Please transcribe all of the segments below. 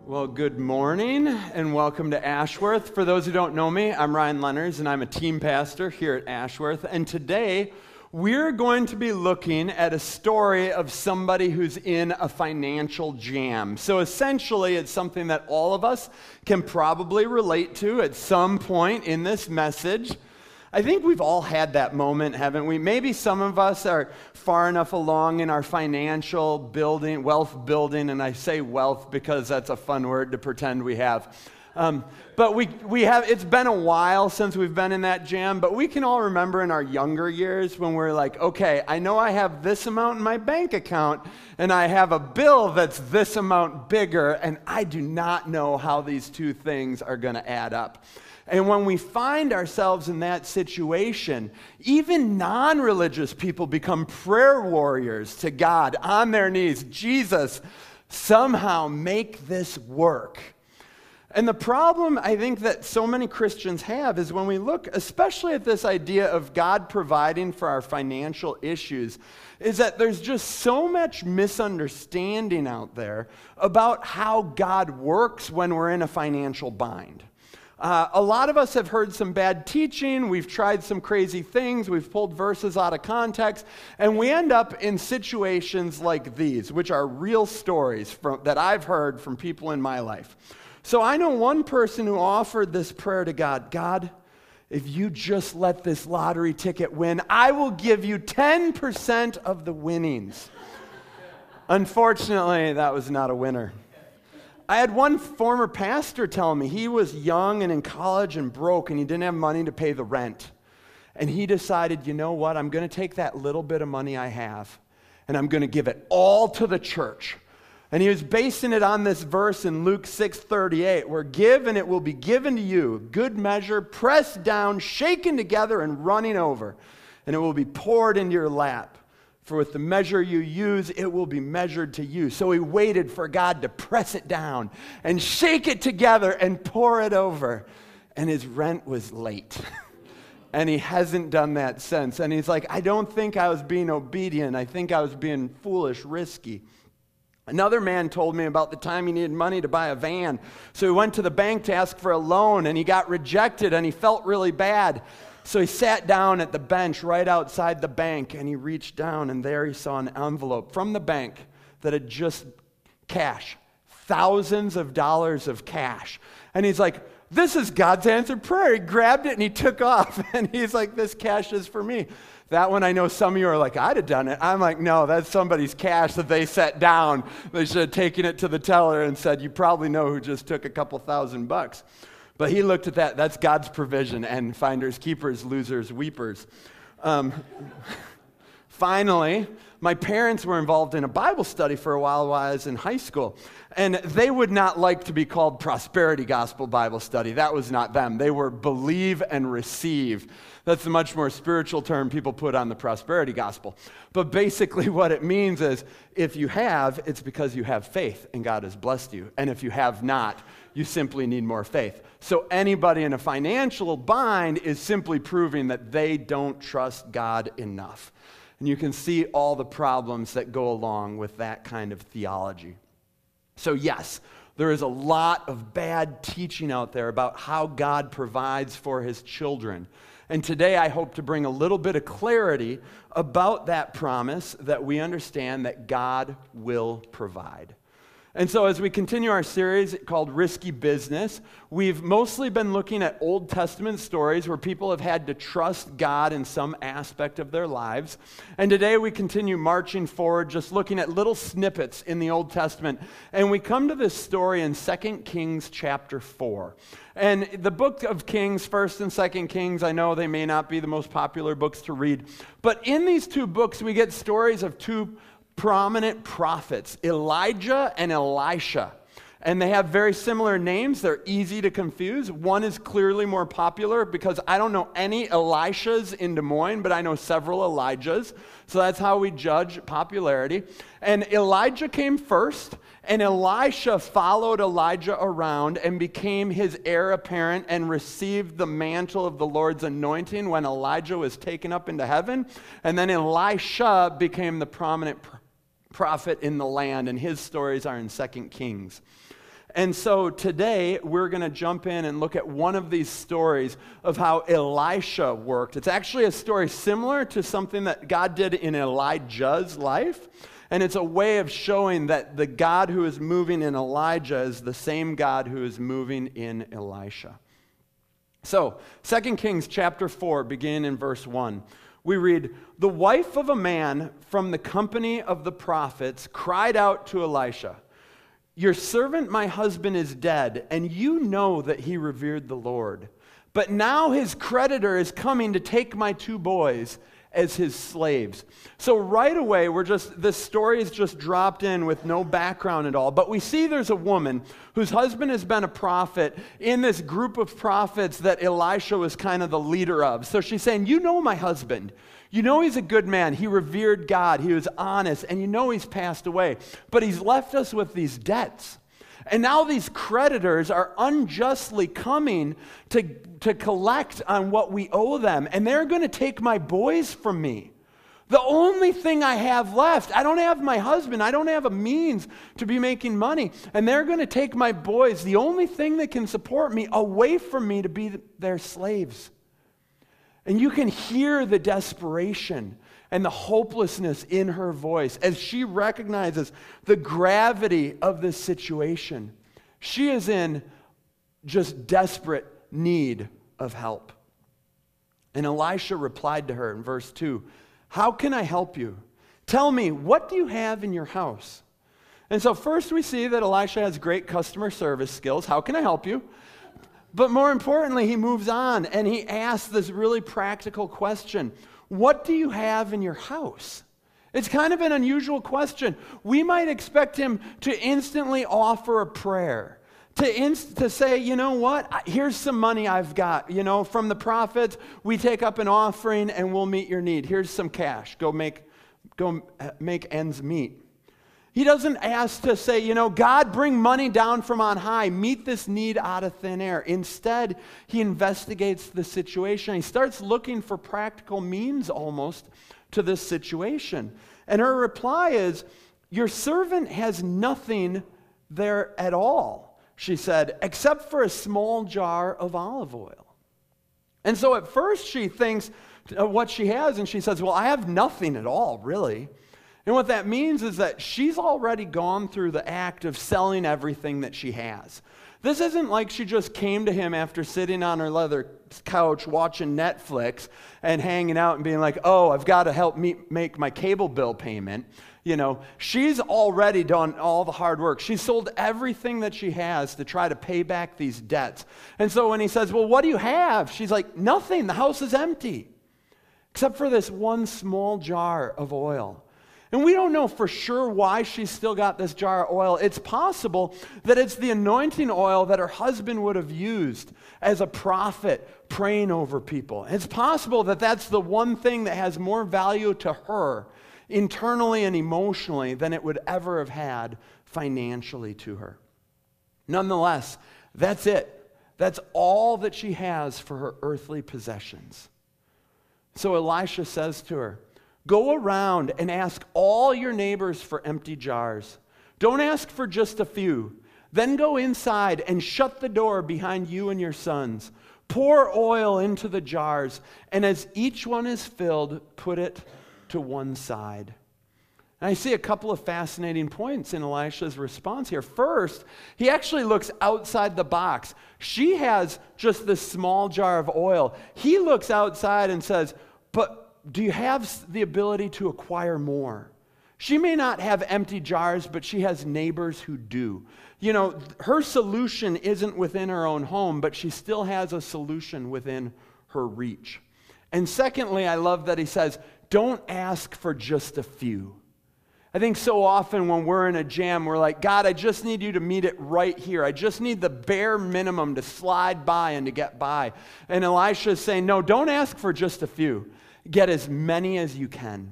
Well, good morning and welcome to Ashworth. For those who don't know me, I'm Ryan Lenners and I'm a team pastor here at Ashworth. And today we're going to be looking at a story of somebody who's in a financial jam. So essentially, it's something that all of us can probably relate to at some point in this message. I think we've all had that moment, haven't we? Maybe some of us are far enough along in our financial building, wealth building, and I say wealth because that's a fun word to pretend we have. But we have, it's been a while since we've been in that jam, but we can all remember in our younger years when we're like, okay, I know I have this amount in my bank account, and I have a bill that's this amount bigger, and I do not know how these two things are going to add up. And when we find ourselves in that situation, even non-religious people become prayer warriors to God on their knees. Jesus, somehow make this work. And the problem I think that so many Christians have is when we look especially at this idea of God providing for our financial issues, is that there's just so much misunderstanding out there about how God works when we're in a financial bind. A lot of us have heard some bad teaching, we've tried some crazy things, we've pulled verses out of context, and we end up in situations like these, which are real stories that I've heard from people in my life. So I know one person who offered this prayer to God. God, if you just let this lottery ticket win, I will give you 10% of the winnings. Unfortunately, that was not a winner. I had one former pastor tell me he was young and in college and broke and he didn't have money to pay the rent. And he decided, you know what, I'm going to take that little bit of money I have and I'm going to give it all to the church. And he was basing it on this verse in Luke 6:38, where give and it will be given to you, good measure, pressed down, shaken together and running over, and it will be poured into your lap. For with the measure you use, it will be measured to you. So he waited for God to press it down and shake it together and pour it over. And his rent was late. And he hasn't done that since. And he's like, I don't think I was being obedient. I think I was being foolish, risky. Another man told me about the time he needed money to buy a van. So he went to the bank to ask for a loan, and he got rejected, and he felt really bad. So he sat down at the bench right outside the bank, and he reached down, and there he saw an envelope from the bank that had just cash, thousands of dollars of cash. And he's like, this is God's answered prayer. He grabbed it, and he took off, and he's like, this cash is for me. That one, I know some of you are like, I'd have done it. I'm like, no, that's somebody's cash that they set down. They should have taken it to the teller and said, you probably know who just took a couple $1,000. But he looked at that. That's God's provision, and finders, keepers, losers, weepers. Finally, my parents were involved in a Bible study for a while I was in high school. And they would not like to be called Prosperity Gospel Bible Study. That was not them. They were Believe and Receive. That's a much more spiritual term people put on the prosperity gospel. But basically what it means is if you have, it's because you have faith and God has blessed you. And if you have not, you simply need more faith. So anybody in a financial bind is simply proving that they don't trust God enough. And you can see all the problems that go along with that kind of theology. So yes, there is a lot of bad teaching out there about how God provides for his children. And today I hope to bring a little bit of clarity about that promise that we understand that God will provide. And so as we continue our series called Risky Business, we've mostly been looking at Old Testament stories where people have had to trust God in some aspect of their lives. And today we continue marching forward, just looking at little snippets in the Old Testament. And we come to this story in 2 Kings chapter 4. And the book of Kings, 1st and 2nd Kings, I know they may not be the most popular books to read. But in these two books, we get stories of two prominent prophets, Elijah and Elisha. And they have very similar names. They're easy to confuse. One is clearly more popular because I don't know any Elishas in Des Moines, but I know several Elijahs. So that's how we judge popularity. And Elijah came first, and Elisha followed Elijah around and became his heir apparent and received the mantle of the Lord's anointing when Elijah was taken up into heaven. And then Elisha became the prominent prophet in the land, and his stories are in 2 Kings. And so today we're going to jump in and look at one of these stories of how Elisha worked. It's actually a story similar to something that God did in Elijah's life. And it's a way of showing that the God who is moving in Elijah is the same God who is moving in Elisha. So, 2 Kings chapter 4, beginning in verse 1. We read, "The wife of a man from the company of the prophets cried out to Elisha, 'Your servant, my husband, is dead, and you know that he revered the Lord. But now his creditor is coming to take my 2 boys as his slaves.'" So right away, this story is just dropped in with no background at all. But we see there's a woman whose husband has been a prophet in this group of prophets that Elisha was kind of the leader of. So she's saying, "You know my husband. You know he's a good man. He revered God. He was honest. And you know he's passed away. But he's left us with these debts. And now these creditors are unjustly coming to collect on what we owe them. And they're going to take my boys from me. The only thing I have left, I don't have my husband. I don't have a means to be making money. And they're going to take my boys, the only thing that can support me, away from me to be their slaves." And you can hear the desperation and the hopelessness in her voice as she recognizes the gravity of this situation. She is in just desperate need of help. And Elisha replied to her in verse 2, "How can I help you? Tell me, what do you have in your house?" And so first we see that Elisha has great customer service skills. How can I help you? But more importantly, he moves on and he asks this really practical question. What do you have in your house? It's kind of an unusual question. We might expect him to instantly offer a prayer, to say, "You know what? Here's some money I've got. You know, from the prophets, we take up an offering and we'll meet your need. Here's some cash. Go make ends meet." He doesn't ask to say, "You know, God, bring money down from on high. Meet this need out of thin air." Instead, he investigates the situation. He starts looking for practical means almost to this situation. And her reply is, "Your servant has nothing there at all," she said, "except for a small jar of olive oil." And so at first she thinks what she has, and she says, "Well, I have nothing at all, really." And what that means is that she's already gone through the act of selling everything that she has. This isn't like she just came to him after sitting on her leather couch watching Netflix and hanging out and being like, "Oh, I've got to help me make my cable bill payment." You know, she's already done all the hard work. She sold everything that she has to try to pay back these debts. And so when he says, "Well, what do you have?" She's like, "Nothing. The house is empty, except for this one small jar of oil." And we don't know for sure why she's still got this jar of oil. It's possible that it's the anointing oil that her husband would have used as a prophet praying over people. It's possible that that's the one thing that has more value to her internally and emotionally than it would ever have had financially to her. Nonetheless, that's it. That's all that she has for her earthly possessions. So Elisha says to her, "Go around and ask all your neighbors for empty jars. Don't ask for just a few. Then go inside and shut the door behind you and your sons. Pour oil into the jars, and as each one is filled, put it to one side." And I see a couple of fascinating points in Elisha's response here. First, he actually looks outside the box. She has just this small jar of oil. He looks outside and says, "But do you have the ability to acquire more?" She may not have empty jars, but she has neighbors who do. You know, her solution isn't within her own home, but she still has a solution within her reach. And secondly, I love that he says, "Don't ask for just a few." I think so often when we're in a jam, we're like, "God, I just need you to meet it right here. I just need the bare minimum to slide by and to get by." And Elisha is saying, "No, don't ask for just a few. Get as many as you can."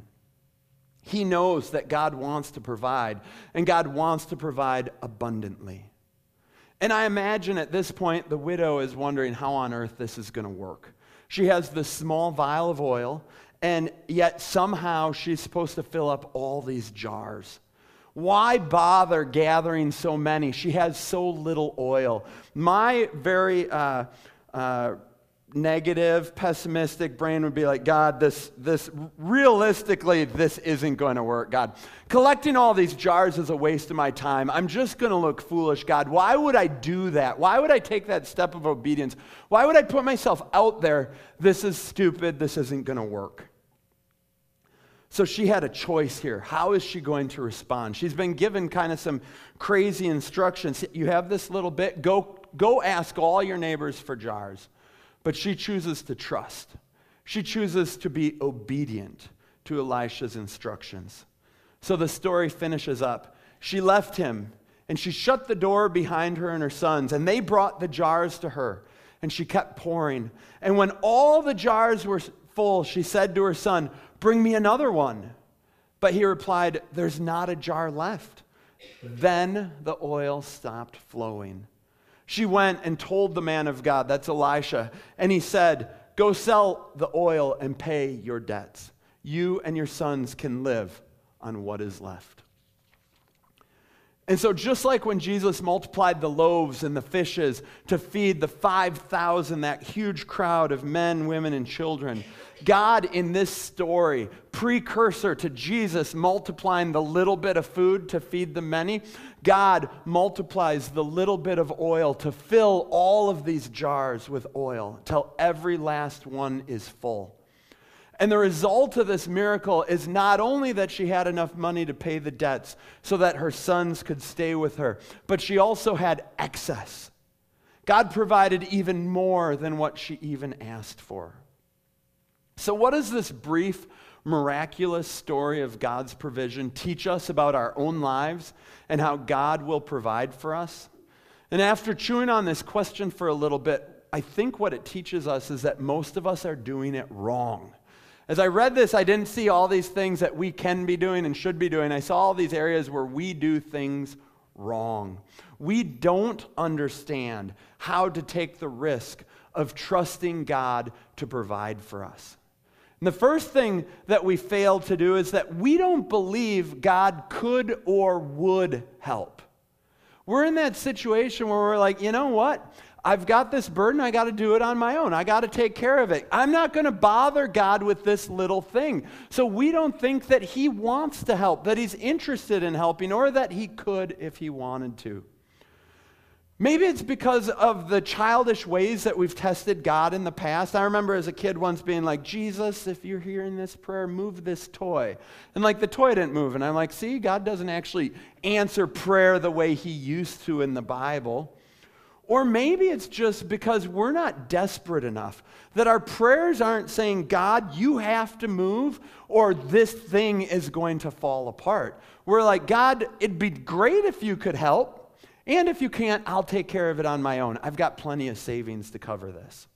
He knows that God wants to provide, and God wants to provide abundantly. And I imagine at this point, the widow is wondering how on earth this is going to work. She has this small vial of oil, and yet somehow she's supposed to fill up all these jars. Why bother gathering so many? She has so little oil. My very negative, pessimistic brain would be like, God, this realistically, this isn't going to work, God. Collecting all these jars is a waste of my time. I'm just going to look foolish, God. Why would I do that? Why would I take that step of obedience? Why would I put myself out there? This is stupid. This isn't going to work. So she had a choice here. How is she going to respond? She's been given kind of some crazy instructions. You have this little bit. Go ask all your neighbors for jars. But she chooses to trust. She chooses to be obedient to Elisha's instructions. So the story finishes up. She left him, and she shut the door behind her and her sons, and they brought the jars to her, and she kept pouring. And when all the jars were full, she said to her son, "Bring me another one." But he replied, "There's not a jar left." Then the oil stopped flowing. She went and told the man of God, that's Elisha, and he said, "Go sell the oil and pay your debts. You and your sons can live on what is left." And so just like when Jesus multiplied the loaves and the fishes to feed the 5,000, that huge crowd of men, women, and children, God in this story, precursor to Jesus multiplying the little bit of food to feed the many, God multiplies the little bit of oil to fill all of these jars with oil till every last one is full. And the result of this miracle is not only that she had enough money to pay the debts so that her sons could stay with her, but she also had excess. God provided even more than what she even asked for. So what does this brief, miraculous story of God's provision teach us about our own lives and how God will provide for us? And after chewing on this question for a little bit, I think what it teaches us is that most of us are doing it wrong. As I read this, I didn't see all these things that we can be doing and should be doing. I saw all these areas where we do things wrong. We don't understand how to take the risk of trusting God to provide for us. And the first thing that we fail to do is that we don't believe God could or would help. We're in that situation where we're like, you know what? I've got this burden. I got to do it on my own. I got to take care of it. I'm not going to bother God with this little thing. So we don't think that he wants to help, that he's interested in helping, or that he could if he wanted to. Maybe it's because of the childish ways that we've tested God in the past. I remember as a kid once being like, "Jesus, if you're hearing this prayer, move this toy." And like the toy didn't move. And I'm like, see, God doesn't actually answer prayer the way he used to in the Bible. Or maybe it's just because we're not desperate enough, that our prayers aren't saying, "God, you have to move," or "this thing is going to fall apart." We're like, "God, it'd be great if you could help. And if you can't, I'll take care of it on my own. I've got plenty of savings to cover this."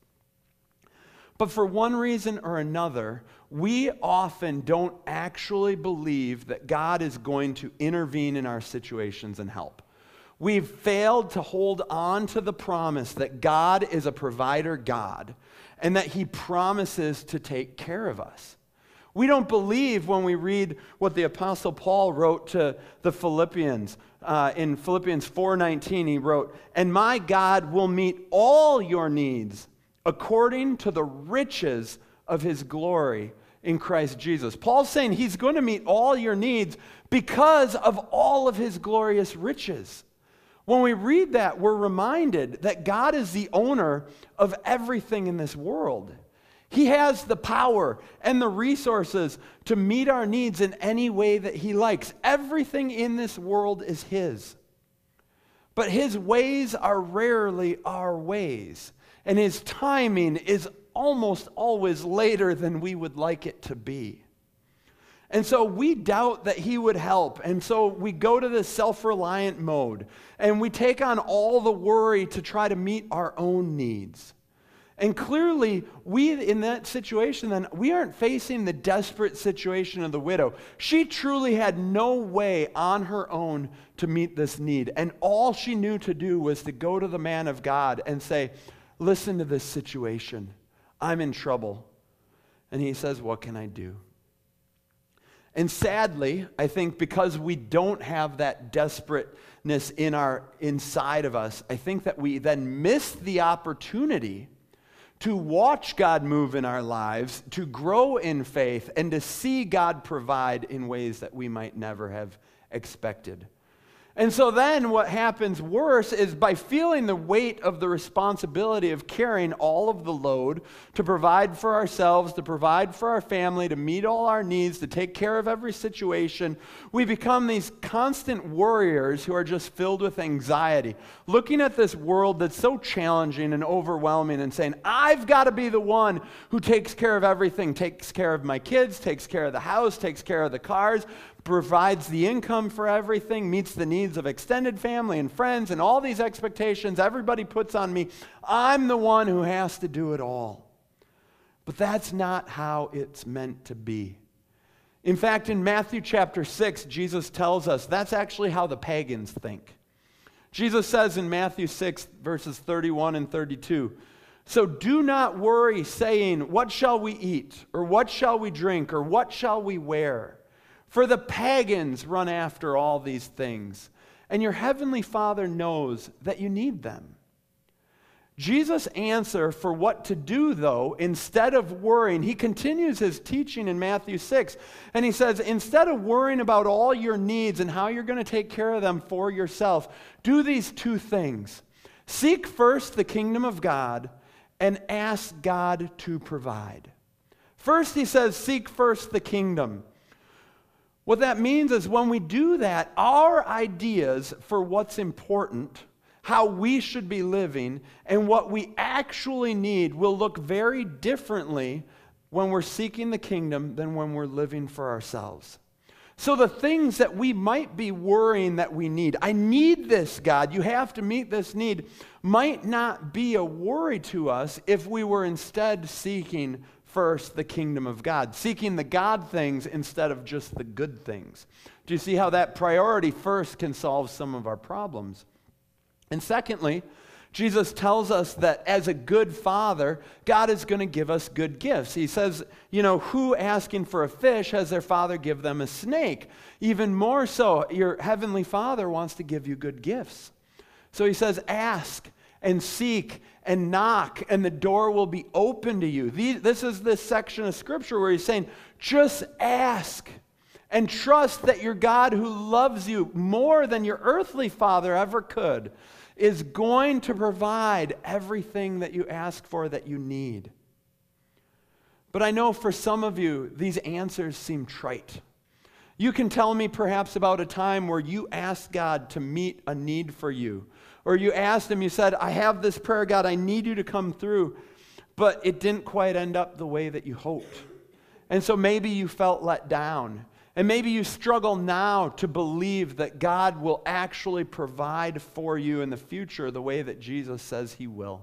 But for one reason or another, we often don't actually believe that God is going to intervene in our situations and help. We've failed to hold on to the promise that God is a provider God and that he promises to take care of us. We don't believe when we read what the Apostle Paul wrote to the Philippians. In Philippians 4:19, he wrote, "And my God will meet all your needs according to the riches of his glory in Christ Jesus." Paul's saying he's going to meet all your needs because of all of his glorious riches. When we read that, we're reminded that God is the owner of everything in this world. He has the power and the resources to meet our needs in any way that he likes. Everything in this world is his. But his ways are rarely our ways, and his timing is almost always later than we would like it to be. And so we doubt that he would help, and so we go to this self-reliant mode, and we take on all the worry to try to meet our own needs. And clearly, we, in that situation, then, we aren't facing the desperate situation of the widow. She truly had no way on her own to meet this need. And all she knew to do was to go to the man of God and say, "Listen to this situation. I'm in trouble." And he says, "What can I do?" And sadly, I think because we don't have that desperateness inside of us, I think that we then miss the opportunity to watch God move in our lives, to grow in faith, and to see God provide in ways that we might never have expected. And so then what happens worse is by feeling the weight of the responsibility of carrying all of the load to provide for ourselves, to provide for our family, to meet all our needs, to take care of every situation, we become these constant worriers who are just filled with anxiety, looking at this world that's so challenging and overwhelming and saying, I've got to be the one who takes care of everything, takes care of my kids, takes care of the house, takes care of the cars, provides the income for everything, meets the needs of extended family and friends, and all these expectations everybody puts on me. I'm the one who has to do it all. But that's not how it's meant to be. In fact, in Matthew chapter 6, Jesus tells us that's actually how the pagans think. Jesus says in Matthew 6, verses 31 and 32, so do not worry, saying, what shall we eat? Or what shall we drink? Or what shall we wear? For the pagans run after all these things, and your heavenly Father knows that you need them. Jesus' answer for what to do, though, instead of worrying, he continues his teaching in Matthew 6, and he says, instead of worrying about all your needs and how you're going to take care of them for yourself, do these two things. Seek first the kingdom of God and ask God to provide. First, he says, seek first the kingdom. What that means is when we do that, our ideas for what's important, how we should be living, and what we actually need will look very differently when we're seeking the kingdom than when we're living for ourselves. So the things that we might be worrying that we need, I need this, God, you have to meet this need, might not be a worry to us if we were instead seeking first the kingdom of God, seeking the God things instead of just the good things. Do you see how that priority first can solve some of our problems? And secondly, Jesus tells us that as a good father, God is going to give us good gifts. He says, who asking for a fish has their father give them a snake? Even more so, your heavenly Father wants to give you good gifts. So he says, ask and seek and knock, and the door will be open to you. This is this section of Scripture where he's saying, just ask and trust that your God who loves you more than your earthly father ever could is going to provide everything that you ask for that you need. But I know for some of you, these answers seem trite. You can tell me perhaps about a time where you asked God to meet a need for you. Or you asked him, you said, I have this prayer, God, I need you to come through. But it didn't quite end up the way that you hoped. And so maybe you felt let down. And maybe you struggle now to believe that God will actually provide for you in the future the way that Jesus says he will.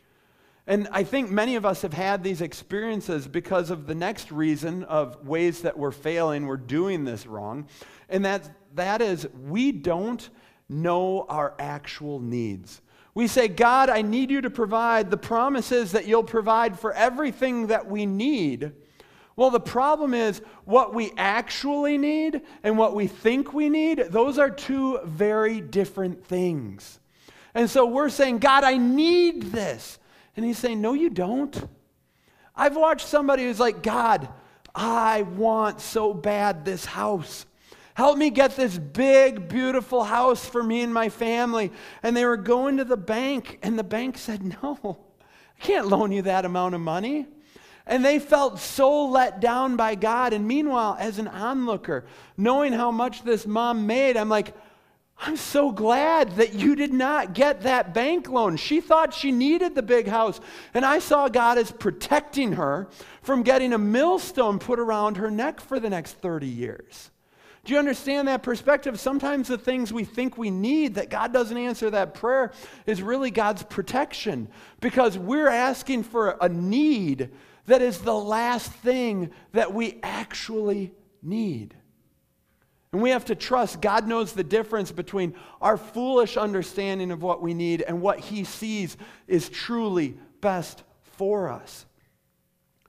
And I think many of us have had these experiences because of the next reason of ways that we're failing, we're doing this wrong. And that is we don't know our actual needs. We say, God, I need you to provide. The promise is that you'll provide for everything that we need. Well, the problem is what we actually need and what we think we need, those are two very different things. And so we're saying, God, I need this. And he's saying, no, you don't. I've watched somebody who's like, God, I want so bad this house. Help me get this big, beautiful house for me and my family. And they were going to the bank, and the bank said, no, I can't loan you that amount of money. And they felt so let down by God. And meanwhile, as an onlooker, knowing how much this mom made, I'm like, I'm so glad that you did not get that bank loan. She thought she needed the big house. And I saw God as protecting her from getting a millstone put around her neck for the next 30 years. Do you understand that perspective? Sometimes the things we think we need, that God doesn't answer that prayer, is really God's protection. Because we're asking for a need that is the last thing that we actually need. And we have to trust God knows the difference between our foolish understanding of what we need and what he sees is truly best for us.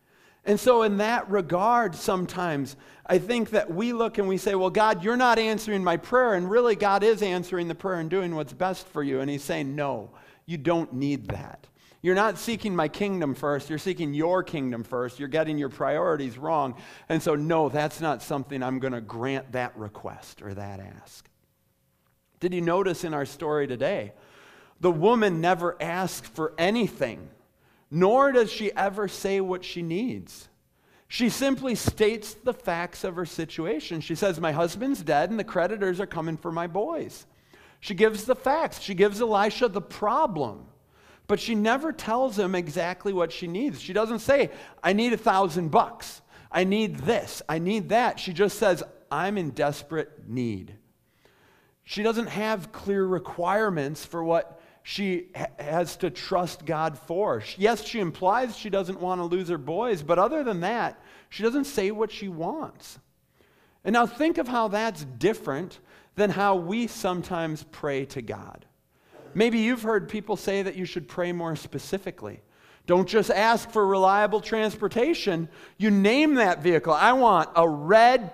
And so in that regard, sometimes I think that we look and we say, well, God, you're not answering my prayer. And really, God is answering the prayer and doing what's best for you. And he's saying, no, you don't need that. You're not seeking my kingdom first. You're seeking your kingdom first. You're getting your priorities wrong. And so, no, that's not something I'm going to grant that request or that ask. Did you notice in our story today, the woman never asks for anything, nor does she ever say what she needs. She simply states the facts of her situation. She says, my husband's dead and the creditors are coming for my boys. She gives the facts. She gives Elisha the problem. But she never tells him exactly what she needs. She doesn't say, I need $1,000. I need this. I need that. She just says, I'm in desperate need. She doesn't have clear requirements for what she has to trust God for. Yes, she implies she doesn't want to lose her boys, but other than that, she doesn't say what she wants. And now think of how that's different than how we sometimes pray to God. Maybe you've heard people say that you should pray more specifically. Don't just ask for reliable transportation. You name that vehicle. I want a red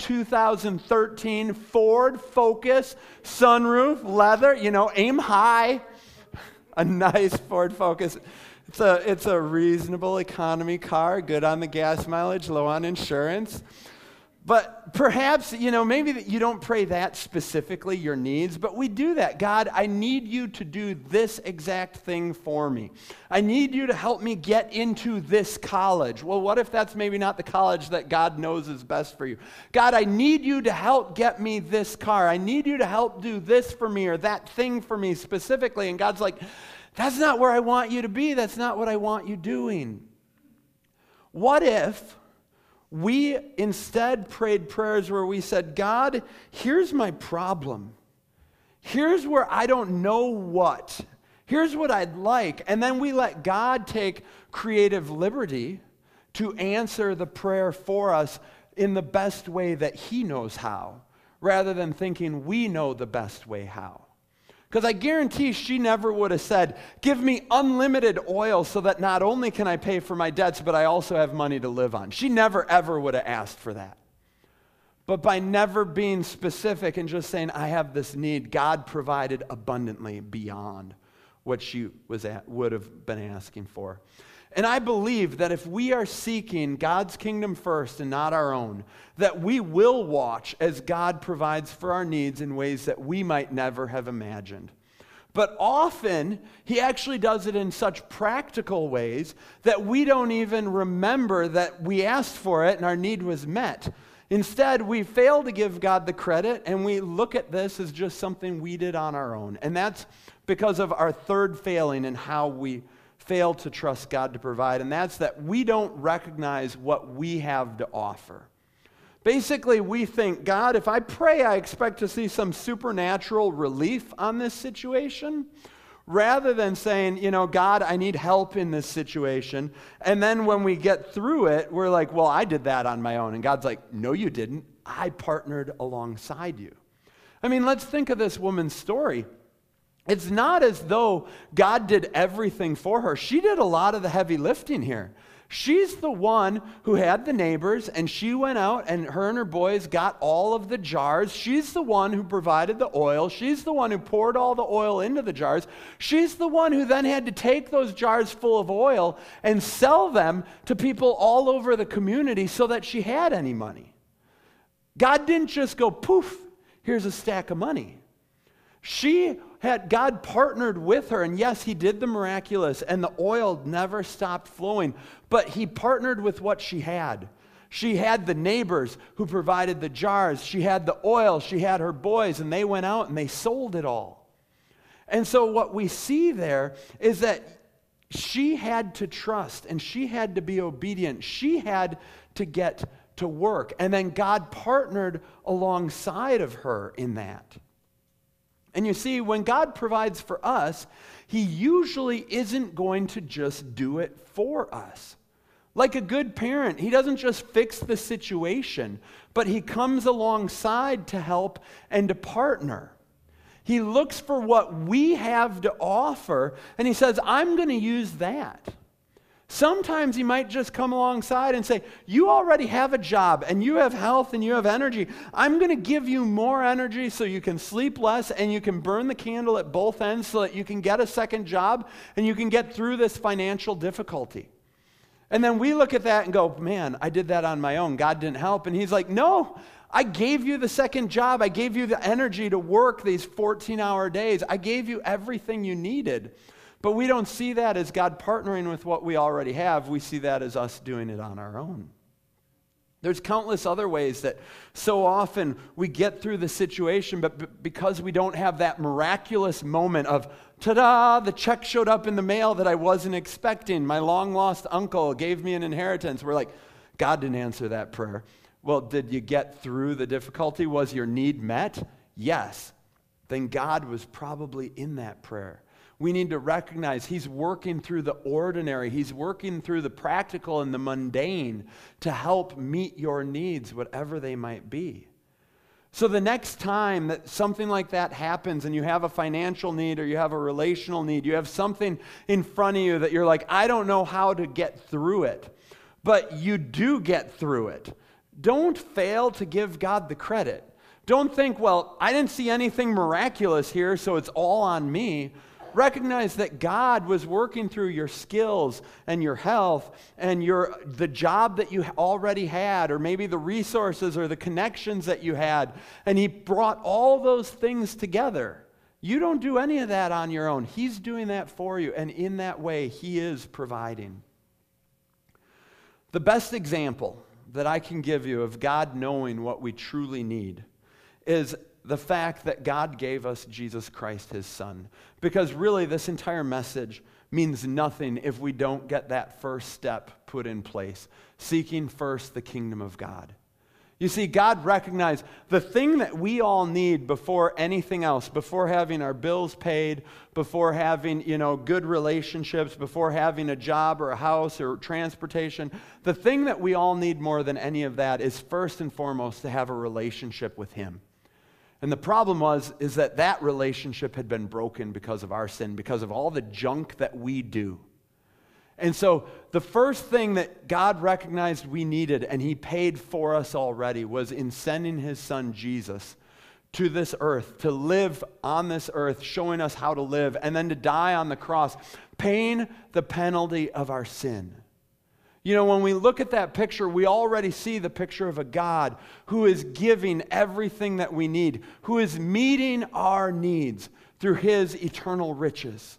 2013 Ford Focus, sunroof, leather, aim high. A nice Ford Focus. It's a reasonable economy car, good on the gas mileage, low on insurance. But perhaps, maybe you don't pray that specifically, your needs, but we do that. God, I need you to do this exact thing for me. I need you to help me get into this college. Well, what if that's maybe not the college that God knows is best for you? God, I need you to help get me this car. I need you to help do this for me or that thing for me specifically. And God's like, that's not where I want you to be. That's not what I want you doing. What if we instead prayed prayers where we said, God, here's my problem. Here's where I don't know what. Here's what I'd like. And then we let God take creative liberty to answer the prayer for us in the best way that he knows how, rather than thinking we know the best way how. Because I guarantee she never would have said, give me unlimited oil so that not only can I pay for my debts, but I also have money to live on. She never, ever would have asked for that. But by never being specific and just saying, I have this need, God provided abundantly beyond what she would have been asking for. And I believe that if we are seeking God's kingdom first and not our own, that we will watch as God provides for our needs in ways that we might never have imagined. But often, he actually does it in such practical ways that we don't even remember that we asked for it and our need was met. Instead, we fail to give God the credit, and we look at this as just something we did on our own. And that's because of our third failing in how we fail to trust God to provide, and that's that we don't recognize what we have to offer. Basically, we think, God, if I pray, I expect to see some supernatural relief on this situation, rather than saying, God, I need help in this situation. And then when we get through it, we're like, well, I did that on my own. And God's like, no, you didn't. I partnered alongside you. I mean, let's think of this woman's story. It's not as though God did everything for her. She did a lot of the heavy lifting here. She's the one who had the neighbors, and she went out, and her and her boys got all of the jars. She's the one who provided the oil. She's the one who poured all the oil into the jars. She's the one who then had to take those jars full of oil and sell them to people all over the community so that she had any money. God didn't just go, poof, here's a stack of money. God partnered with her, and yes, he did the miraculous, and the oil never stopped flowing, but he partnered with what she had. She had the neighbors who provided the jars. She had the oil. She had her boys, and they went out and they sold it all. And so what we see there is that she had to trust, and she had to be obedient. She had to get to work, and then God partnered alongside of her in that. And you see, when God provides for us, he usually isn't going to just do it for us. Like a good parent, he doesn't just fix the situation, but he comes alongside to help and to partner. He looks for what we have to offer, and he says, I'm going to use that. Sometimes he might just come alongside and say, you already have a job and you have health and you have energy. I'm going to give you more energy so you can sleep less and you can burn the candle at both ends so that you can get a second job and you can get through this financial difficulty. And then we look at that and go, man, I did that on my own. God didn't help. And he's like, no, I gave you the second job. I gave you the energy to work these 14-hour days. I gave you everything you needed. But we don't see that as God partnering with what we already have. We see that as us doing it on our own. There's countless other ways that so often we get through the situation, but because we don't have that miraculous moment of, ta-da, the check showed up in the mail that I wasn't expecting. My long-lost uncle gave me an inheritance. We're like, God didn't answer that prayer. Well, did you get through the difficulty? Was your need met? Yes. Then God was probably in that prayer. We need to recognize he's working through the ordinary. He's working through the practical and the mundane to help meet your needs, whatever they might be. So the next time that something like that happens and you have a financial need or you have a relational need, you have something in front of you that you're like, I don't know how to get through it, but you do get through it. Don't fail to give God the credit. Don't think, well, I didn't see anything miraculous here, so it's all on me. Recognize that God was working through your skills and your health and the job that you already had, or maybe the resources or the connections that you had, and he brought all those things together. You don't do any of that on your own. He's doing that for you, and in that way, he is providing. The best example that I can give you of God knowing what we truly need is the fact that God gave us Jesus Christ, his son. Because really, this entire message means nothing if we don't get that first step put in place, seeking first the kingdom of God. You see, God recognized the thing that we all need before anything else, before having our bills paid, before having, good relationships, before having a job or a house or transportation. The thing that we all need more than any of that is first and foremost to have a relationship with him. And the problem is that relationship had been broken because of our sin, because of all the junk that we do. And so the first thing that God recognized we needed, and he paid for us already, was in sending his son Jesus to this earth, to live on this earth, showing us how to live, and then to die on the cross, paying the penalty of our sin. When we look at that picture, we already see the picture of a God who is giving everything that we need, who is meeting our needs through his eternal riches.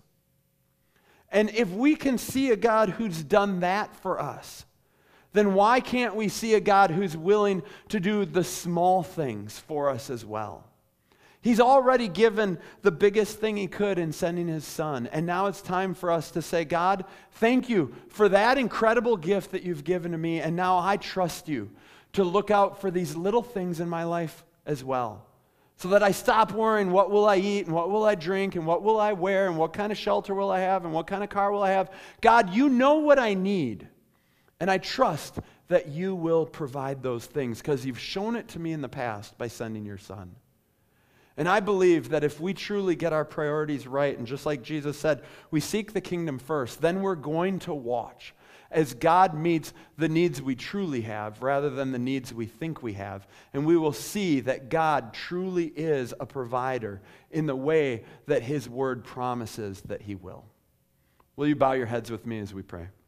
And if we can see a God who's done that for us, then why can't we see a God who's willing to do the small things for us as well? He's already given the biggest thing he could in sending his son. And now it's time for us to say, God, thank you for that incredible gift that you've given to me. And now I trust you to look out for these little things in my life as well. So that I stop worrying, what will I eat and what will I drink and what will I wear and what kind of shelter will I have and what kind of car will I have. God, you know what I need. And I trust that you will provide those things because you've shown it to me in the past by sending your son. And I believe that if we truly get our priorities right, and just like Jesus said, we seek the kingdom first, then we're going to watch as God meets the needs we truly have rather than the needs we think we have. And we will see that God truly is a provider in the way that his word promises that he will. Will you bow your heads with me as we pray?